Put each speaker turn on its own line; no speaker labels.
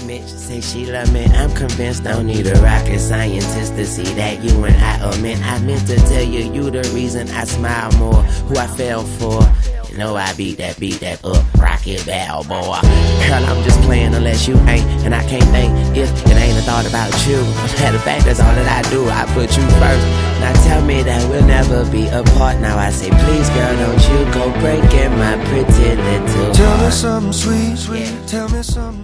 Mitch say she love me, I'm convinced. Don't need a rocket scientist to see that you and I are meant. I meant to tell you, you the reason I smile more. Who I fell for, you know I beat that up, rocket Balboa. Girl, I'm just playing unless you ain't, and I can't think if it ain't a thought about you. Matter of fact, that's all that I do, I put you first. Now tell me that we'll never be apart. Now I say, please girl, don't you go breaking my pretty little heart.
Tell me something sweet, sweet, tell me something